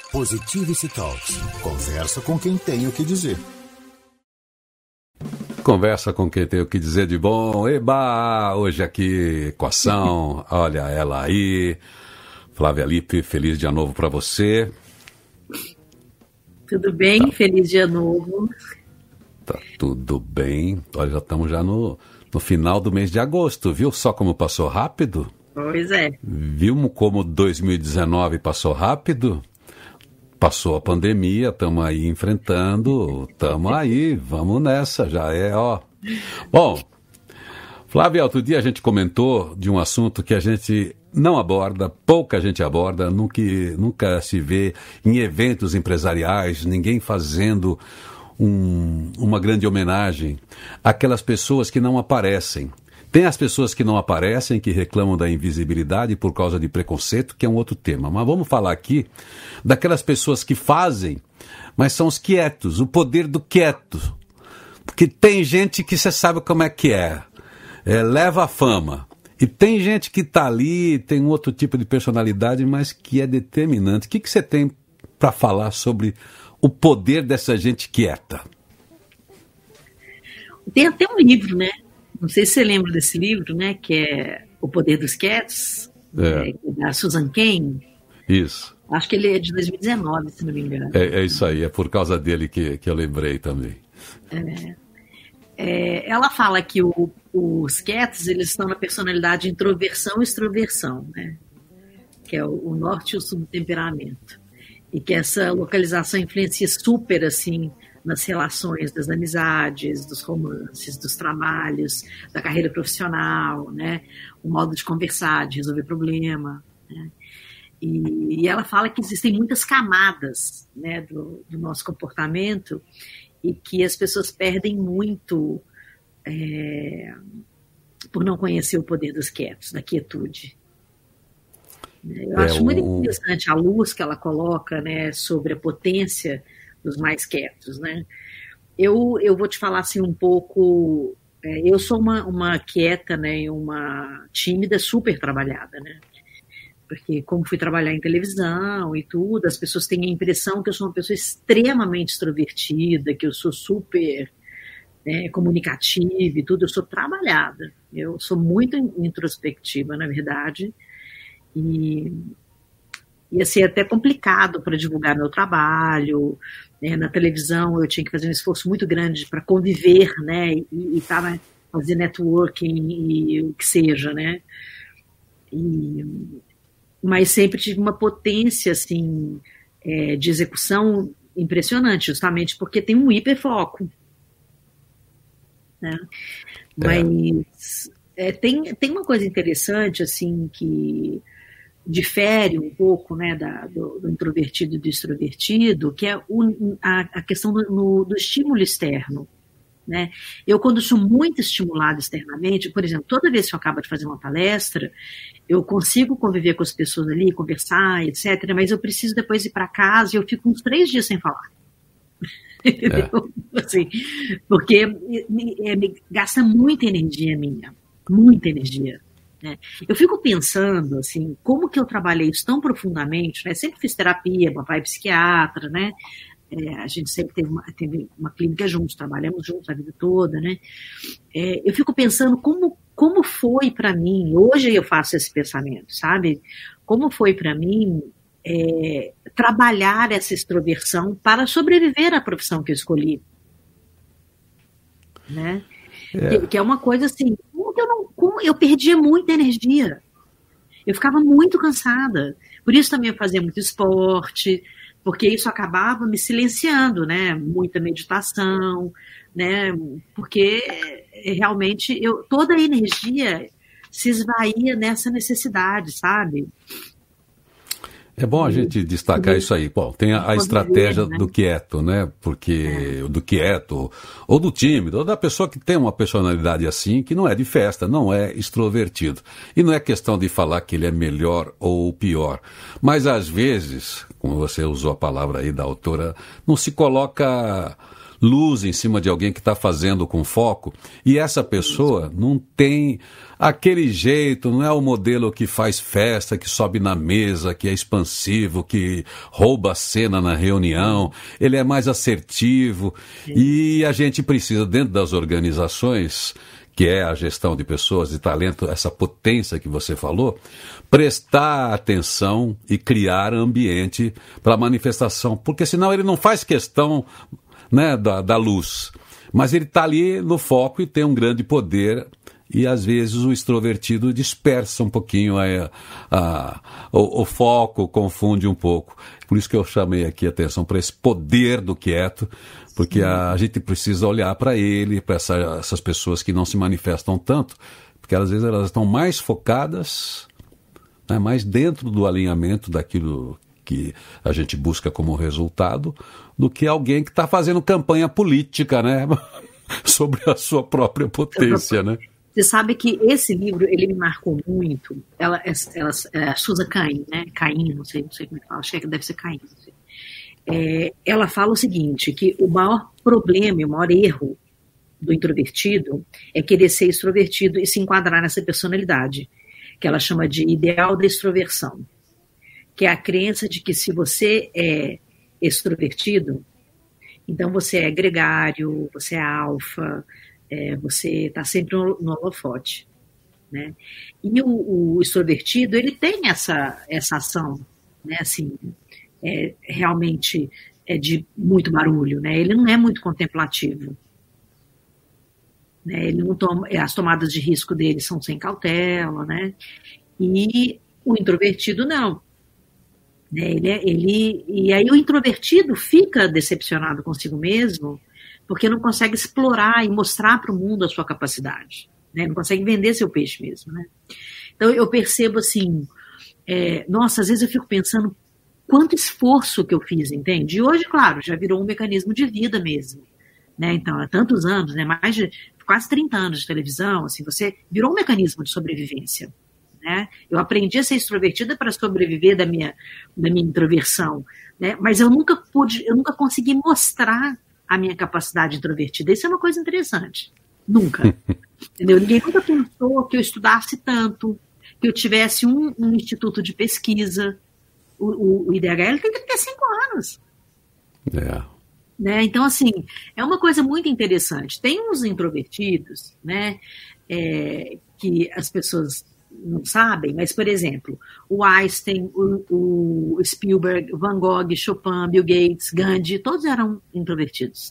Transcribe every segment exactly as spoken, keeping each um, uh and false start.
Positivity Talks. Conversa com quem tem o que dizer. Conversa com quem tem o que dizer de bom. Eba! Hoje aqui, equação. Olha ela aí. Flávia Lippe, feliz dia novo para você. Tudo bem? Tá. Feliz dia novo. Tá tudo bem. Olha, já estamos já no, no final do mês de agosto, viu? Só como passou rápido? Pois é. Viu como dois mil e dezenove passou rápido? Passou a pandemia, estamos aí enfrentando, estamos aí, vamos nessa, já é, ó. Bom, Flávia, outro dia a gente comentou de um assunto que a gente não aborda, pouca gente aborda, nunca, nunca se vê em eventos empresariais, ninguém fazendo um, uma grande homenagem àquelas pessoas que não aparecem. Tem as pessoas que não aparecem, que reclamam da invisibilidade por causa de preconceito, que é um outro tema. Mas vamos falar aqui daquelas pessoas que fazem, mas são os quietos, o poder do quieto. Porque tem gente que você sabe como é que é, é leva a fama. E tem gente que está ali, tem um outro tipo de personalidade, mas que é determinante. O que, que você tem para falar sobre o poder dessa gente quieta? Tem até um livro, né? Não sei se você lembra desse livro, né? Que é O Poder dos Quietos, é. É, da Susan Cain. Isso. Acho que ele é de dois mil e dezenove, se não me engano. É, é isso aí, é por causa dele que, que eu lembrei também. É, é, ela fala que o, os quietos, eles estão na personalidade introversão e extroversão, né? Que é o, o norte e o subtemperamento. E que essa localização influencia super, assim, nas relações das amizades, dos romances, dos trabalhos, da carreira profissional, né? O modo de conversar, de resolver problema, né? E, e ela fala que existem muitas camadas, né, do, do nosso comportamento e que as pessoas perdem muito é, por não conhecer o poder dos quietos, da quietude. Eu é, acho muito o... interessante a luz que ela coloca, né, sobre a potência dos mais quietos, né? Eu, eu vou te falar assim um pouco, é, eu sou uma, uma quieta, né, e uma tímida super trabalhada, né? Porque como fui trabalhar em televisão e tudo, as pessoas têm a impressão que eu sou uma pessoa extremamente extrovertida, que eu sou super né, comunicativa e tudo, eu sou trabalhada, eu sou muito introspectiva, na verdade, e ia ser até complicado para divulgar meu trabalho, né? Na televisão eu tinha que fazer um esforço muito grande para conviver, né, e estar fazer networking e o que seja, né, e, mas sempre tive uma potência assim, é, de execução impressionante, justamente porque tem um hiperfoco, né? É. Mas é, tem, tem uma coisa interessante assim que difere um pouco, né, da, do, do introvertido e do extrovertido, que é o, a, a questão do, no, do estímulo externo, né? Eu, quando sou muito estimulado externamente, por exemplo, toda vez que eu acabo de fazer uma palestra, eu consigo conviver com as pessoas ali, conversar, etcétera, mas eu preciso depois ir para casa e eu fico uns três dias sem falar. Entendeu? É. Assim, porque me, é, me gasta muita energia minha, muita energia. Né? Eu fico pensando, assim, como que eu trabalhei isso tão profundamente, né? Sempre fiz terapia, papai é psiquiatra, né? É, a gente sempre teve uma, teve uma clínica juntos, trabalhamos juntos a vida toda, né? É, eu fico pensando como, como foi para mim, hoje eu faço esse pensamento, sabe? Como foi para mim é, trabalhar essa extroversão para sobreviver à profissão que eu escolhi, né? É. Que, que é uma coisa assim, como eu, não, como eu perdia muita energia, eu ficava muito cansada, por isso também eu fazia muito esporte, porque isso acabava me silenciando, né? Muita meditação, né? Porque realmente eu, toda a energia se esvaía nessa necessidade, sabe? É bom a gente destacar isso aí. Bom, tem a, a estratégia né? do quieto, né? Porque é. do quieto, ou do tímido, ou da pessoa que tem uma personalidade assim, que não é de festa, não é extrovertido. E não é questão de falar que ele é melhor ou pior. Mas às vezes, como você usou a palavra aí da autora, não se coloca luz em cima de alguém que está fazendo com foco, e essa pessoa não tem aquele jeito, não é o modelo que faz festa, que sobe na mesa, que é expansivo, que rouba a cena na reunião, ele é mais assertivo, e a gente precisa, dentro das organizações, que é a gestão de pessoas, de talento, essa potência que você falou, prestar atenção e criar ambiente para a manifestação, porque senão ele não faz questão, né, da, da luz, mas ele está ali no foco e tem um grande poder, e às vezes o extrovertido dispersa um pouquinho a, a, o, o foco, confunde um pouco. Por isso que eu chamei aqui a atenção para esse poder do quieto, porque a, a gente precisa olhar para ele, para essa, essas pessoas que não se manifestam tanto, porque às vezes elas estão mais focadas, né, mais dentro do alinhamento daquilo que a gente busca como resultado, do que alguém que está fazendo campanha política, né, sobre a sua própria potência, né? Você sabe que esse livro, ele me marcou muito. Ela, ela, ela, a Susan Cain, né? Cain, não sei, não sei como é que fala, acho que deve ser Cain. É, ela fala o seguinte, que o maior problema, o maior erro do introvertido é querer ser extrovertido e se enquadrar nessa personalidade, que ela chama de ideal da extroversão, que é a crença de que se você é extrovertido, então você é gregário, você é alfa, É, você está sempre no, no holofote, né? E o, o extrovertido, ele tem essa, essa ação, né? Assim, é, realmente é de muito barulho, né? Ele não é muito contemplativo, né? Ele não toma, as tomadas de risco dele são sem cautela, né? E o introvertido não, né? Ele, é, ele, e aí o introvertido fica decepcionado consigo mesmo, porque não consegue explorar e mostrar para o mundo a sua capacidade, né? Não consegue vender seu peixe mesmo, né? Então eu percebo assim, é, nossa, às vezes eu fico pensando quanto esforço que eu fiz, entende? E hoje, claro, já virou um mecanismo de vida mesmo, né? Então, há tantos anos, né? Mais de quase trinta anos de televisão, assim, você virou um mecanismo de sobrevivência, né? Eu aprendi a ser extrovertida para sobreviver da minha, da minha introversão, né? Mas eu nunca pude, eu nunca consegui mostrar a minha capacidade introvertida. Isso é uma coisa interessante. Nunca. Entendeu? Ninguém nunca pensou que eu estudasse tanto, que eu tivesse um, um instituto de pesquisa. O, o, o I D H L tem que ter cinco anos. É. Né? Então, assim, é uma coisa muito interessante. Tem uns introvertidos, né, é, que as pessoas não sabem, mas, por exemplo, o Einstein, o, o Spielberg, Van Gogh, Chopin, Bill Gates, Gandhi, todos eram introvertidos.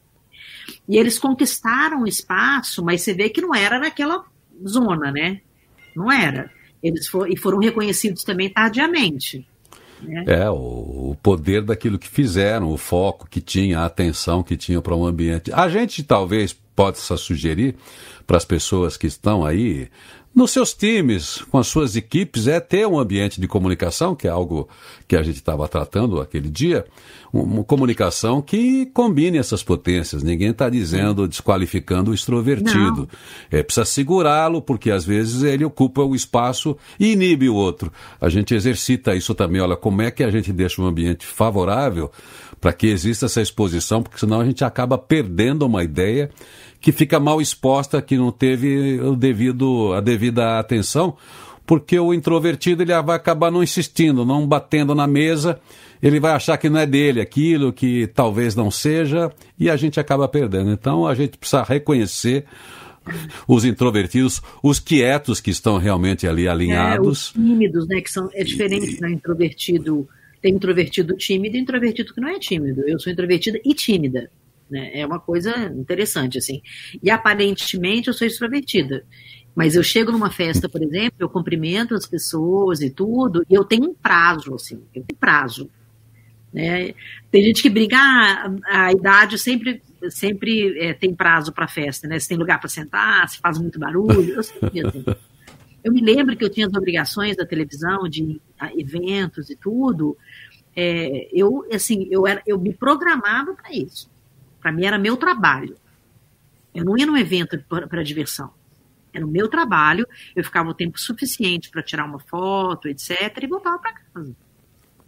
E eles conquistaram o espaço, mas você vê que não era naquela zona, né? Não era. Eles for, e foram reconhecidos também tardiamente. Né? É, o, o poder daquilo que fizeram, o foco que tinha, a atenção que tinha para um ambiente. A gente talvez possa sugerir para as pessoas que estão aí nos seus times, com as suas equipes, é ter um ambiente de comunicação, que é algo que a gente estava tratando aquele dia, uma comunicação que combine essas potências. Ninguém está dizendo, desqualificando o extrovertido. É, precisa segurá-lo, porque às vezes ele ocupa o espaço e inibe o outro. A gente exercita isso também. Olha, como é que a gente deixa um ambiente favorável para que exista essa exposição, porque senão a gente acaba perdendo uma ideia que fica mal exposta, que não teve o devido, a devida atenção, porque o introvertido ele vai acabar não insistindo, não batendo na mesa, ele vai achar que não é dele aquilo, que talvez não seja, e a gente acaba perdendo. Então a gente precisa reconhecer os introvertidos, os quietos que estão realmente ali alinhados. É, os tímidos, né, que são, é diferente, né, introvertido, tem introvertido tímido e introvertido que não é tímido. Eu sou introvertida e tímida. É uma coisa interessante, assim. E aparentemente eu sou extrovertida. Mas eu chego numa festa, por exemplo, eu cumprimento as pessoas e tudo, e eu tenho um prazo, assim, eu tenho prazo. Né? Tem gente que brinca, ah, a idade sempre, sempre é, tem prazo para festa, né? Se tem lugar para sentar, se faz muito barulho, eu sei mesmo. Eu me lembro que eu tinha as obrigações da televisão, de eventos e tudo, é, eu, assim, eu, era, eu me programava para isso. Para mim era meu trabalho. Eu não ia num evento para diversão. Era o meu trabalho, eu ficava o tempo suficiente para tirar uma foto, etcétera, e voltava para casa.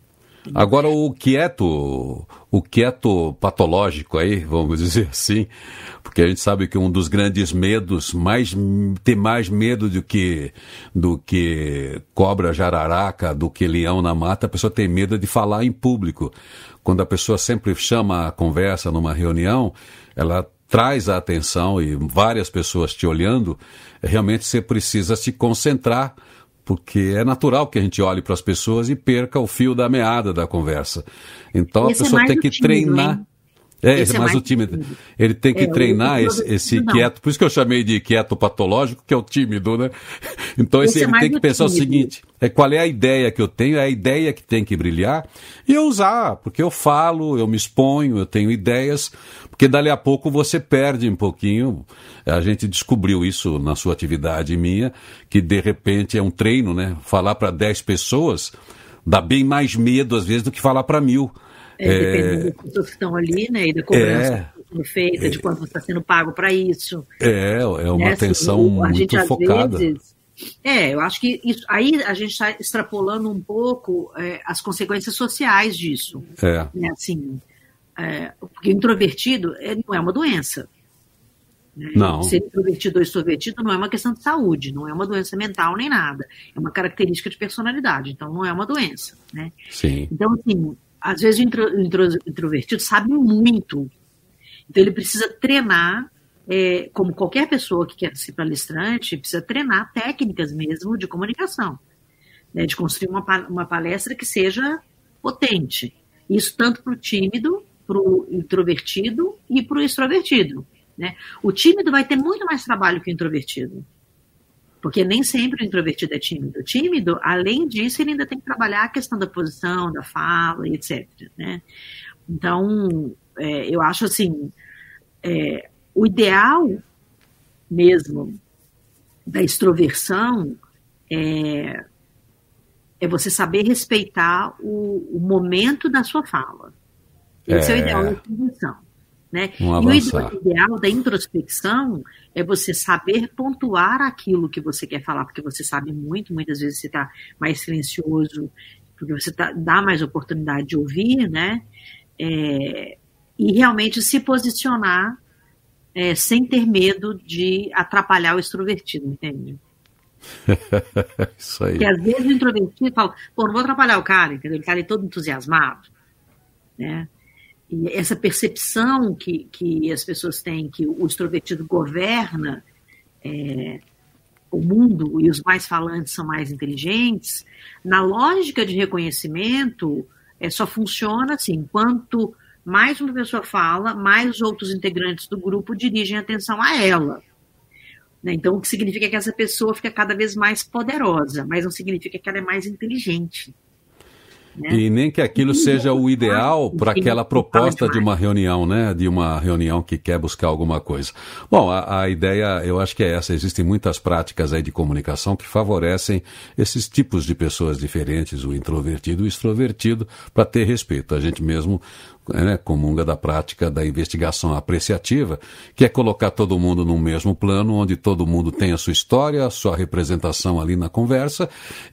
Agora, o quieto, o quieto patológico aí, vamos dizer assim, porque a gente sabe que um dos grandes medos, mais, tem mais medo do que, do que cobra, jararaca, do que leão na mata, a pessoa tem medo de falar em público. Quando a pessoa sempre chama a conversa numa reunião, ela traz a atenção e várias pessoas te olhando, realmente você precisa se concentrar, porque é natural que a gente olhe para as pessoas e perca o fio da meada da conversa. Então Esse a pessoa é tem que tímido, treinar. hein? É, Esse é é mais mais o tímido. tímido. Ele tem que É, treinar o esse, esse não. quieto. Por isso que eu chamei de quieto patológico, que é o tímido, né? Então esse, Esse é ele mais tem que o pensar o tímido. seguinte: é qual é a ideia que eu tenho, é a ideia que tem que brilhar, e eu usar, porque eu falo, eu me exponho, eu tenho ideias, porque dali a pouco você perde um pouquinho. A gente descobriu isso na sua atividade minha, que de repente é um treino, né? Falar para dez pessoas dá bem mais medo às vezes do que falar para mil. É, dependendo das pessoas que estão ali, né? E da cobrança É. que está sendo feita, de quanto você está sendo pago para isso. É, é uma né? atenção Assim, a muito gente, às focada. vezes, é, eu acho que isso, aí a gente está extrapolando um pouco é, as consequências sociais disso. É. Né? Assim, é, porque introvertido é, não é uma doença. Né? Não. Ser introvertido ou extrovertido não é uma questão de saúde, não é uma doença mental nem nada. É uma característica de personalidade, então não é uma doença. Né? Sim. Então, assim, às vezes o intro, intro, introvertido sabe muito. Então ele precisa treinar, é, como qualquer pessoa que quer ser palestrante, precisa treinar técnicas mesmo de comunicação. Né? De construir uma, uma palestra que seja potente. Isso tanto para o tímido, para o introvertido e para o extrovertido. Né? O tímido vai ter muito mais trabalho que o introvertido. Porque nem sempre o introvertido é tímido. O tímido, além disso, ele ainda tem que trabalhar a questão da posição, da fala, etcétera. Né? Então, é, eu acho assim, é, o ideal mesmo da extroversão é, é você saber respeitar o, o momento da sua fala. Esse é, é o ideal da extroversão. Né? E o ideal da introspecção é você saber pontuar aquilo que você quer falar, porque você sabe muito, muitas vezes você está mais silencioso, porque você tá, dá mais oportunidade de ouvir, né? É, e realmente se posicionar é, sem ter medo de atrapalhar o extrovertido, entende? Isso aí. Porque às vezes o introvertido fala, pô, não vou atrapalhar o cara, entendeu? Ele está ali todo entusiasmado, né? E essa percepção que, que as pessoas têm que o extrovertido governa é, o mundo e os mais falantes são mais inteligentes, na lógica de reconhecimento é, só funciona assim, quanto mais uma pessoa fala, mais os outros integrantes do grupo dirigem a atenção a ela. Né? Então, o que significa que essa pessoa fica cada vez mais poderosa, mas não significa que ela é mais inteligente. Né? E nem que aquilo seja o ideal para aquela proposta de uma reunião, né? De uma reunião que quer buscar alguma coisa. Bom, a, a ideia, eu acho que é essa. Existem muitas práticas aí de comunicação que favorecem esses tipos de pessoas diferentes, o introvertido e o extrovertido, para ter respeito. A gente mesmo, né, comunga da prática da investigação apreciativa, que é colocar todo mundo no mesmo plano, onde todo mundo tem a sua história, a sua representação ali na conversa,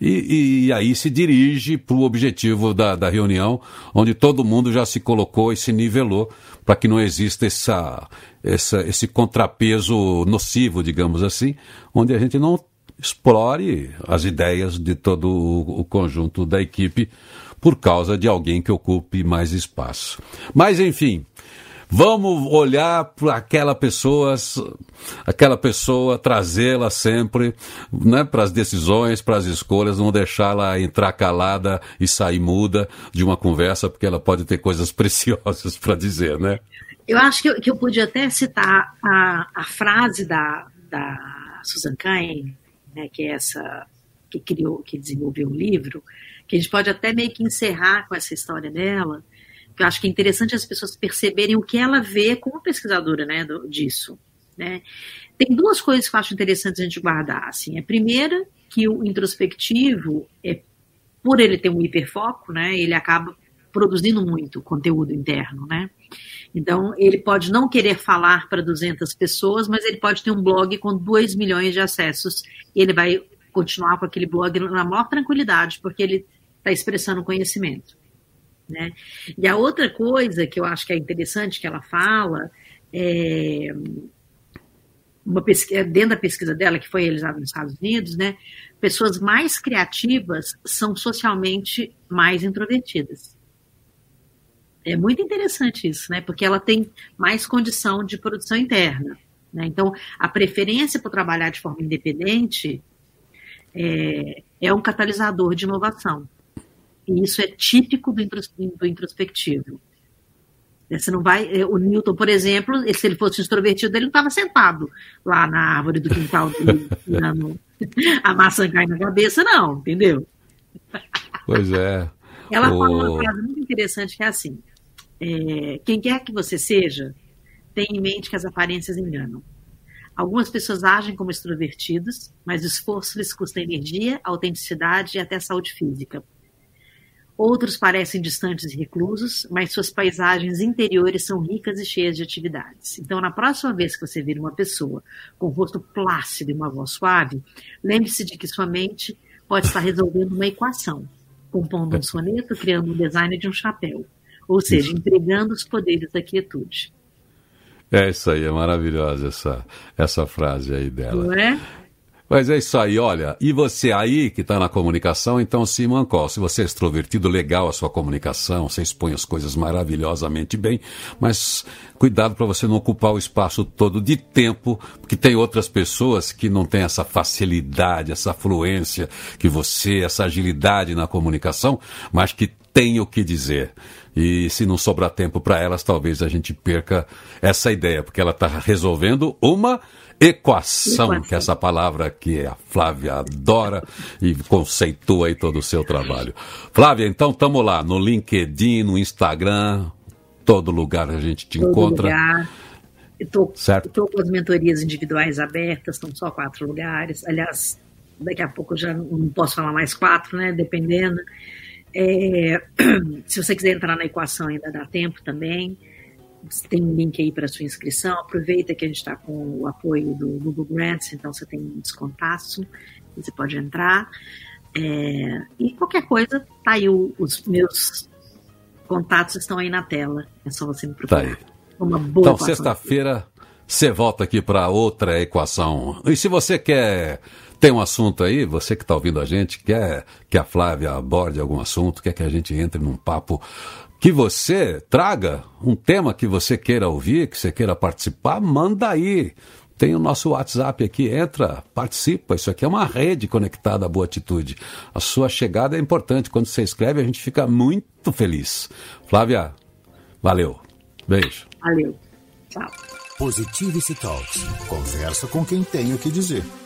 e, e aí se dirige para o objetivo Da, da reunião, onde todo mundo já se colocou e se nivelou, para que não exista essa, essa, esse contrapeso nocivo, digamos assim, onde a gente não explore as ideias de todo o, o conjunto da equipe por causa de alguém que ocupe mais espaço. Mas, enfim, vamos olhar para aquela pessoa, aquela pessoa, trazê-la sempre, né, para as decisões, para as escolhas, não deixá-la entrar calada e sair muda de uma conversa, porque ela pode ter coisas preciosas para dizer, né? Eu acho que eu, que eu podia até citar a, a frase da, da Susan Cain, né, que é essa que criou, que desenvolveu o livro, que a gente pode até meio que encerrar com essa história dela. Eu acho que é interessante as pessoas perceberem o que ela vê como pesquisadora, né, do, disso. Né? Tem duas coisas que eu acho interessantes a gente guardar. Assim. A primeira, que o introspectivo, é, por ele ter um hiperfoco, né, ele acaba produzindo muito conteúdo interno. Né? Então, ele pode não querer falar para duzentas pessoas, mas ele pode ter um blog com dois milhões de acessos e ele vai continuar com aquele blog na maior tranquilidade, porque ele está expressando conhecimento. né? E a outra coisa que eu acho que é interessante que ela fala, é, uma pesquisa, dentro da pesquisa dela, que foi realizada nos Estados Unidos, né, pessoas mais criativas são socialmente mais introvertidas. É muito interessante isso, né? Porque ela tem mais condição de produção interna, né? Então, a preferência por trabalhar de forma independente é, é um catalisador de inovação. E isso é típico do, intros, do introspectivo. Você não vai, o Newton, por exemplo, se ele fosse extrovertido, ele não estava sentado lá na árvore do quintal dele, tirando a maçã cai na cabeça, não, entendeu? Pois é. Ela o... fala uma frase muito interessante que é assim: é, quem quer que você seja, tenha em mente que as aparências enganam. Algumas pessoas agem como extrovertidos, mas o esforço lhes custa energia, autenticidade e até saúde física. Outros parecem distantes e reclusos, mas suas paisagens interiores são ricas e cheias de atividades. Então, na próxima vez que você vir uma pessoa com um rosto plácido e uma voz suave, lembre-se de que sua mente pode estar resolvendo uma equação, compondo um soneto, criando um design de um chapéu, ou seja, empregando os poderes da quietude. É isso aí, é maravilhosa essa, essa frase aí dela. Não é? Mas é isso aí, olha, e você aí que está na comunicação, então se mancou, se você é extrovertido, legal a sua comunicação, você expõe as coisas maravilhosamente bem, mas cuidado para você não ocupar o espaço todo de tempo, porque tem outras pessoas que não têm essa facilidade, essa fluência que você, essa agilidade na comunicação, mas que tem o que dizer. E se não sobrar tempo para elas, talvez a gente perca essa ideia, porque ela está resolvendo uma equação, equação, que é essa palavra que a Flávia adora e conceitua aí todo o seu trabalho. Flávia, então estamos lá no LinkedIn, no Instagram, todo lugar a gente te todo encontra. Lugar. Estou com as mentorias individuais abertas, são só quatro lugares. Aliás, daqui a pouco eu já não posso falar mais quatro, né? Dependendo. É, se você quiser entrar na equação ainda dá tempo também. Tem um link aí para sua inscrição. Aproveita que a gente está com o apoio do Google Grants, então você tem um descontaço, você pode entrar. É, e qualquer coisa, tá aí o, os meus contatos estão aí na tela. É só você me procurar. Tá aí. Uma boa então, sexta-feira, você volta aqui para outra equação. E se você quer... Tem um assunto aí, você que está ouvindo a gente, quer que a Flávia aborde algum assunto, quer que a gente entre num papo, que você traga um tema que você queira ouvir, que você queira participar, manda aí. Tem o nosso WhatsApp aqui, entra, participa. Isso aqui é uma rede conectada à Boa Atitude. A sua chegada é importante. Quando você escreve, a gente fica muito feliz. Flávia, valeu. Beijo. Valeu. Tchau. Positivity Talks. Conversa com quem tem o que dizer.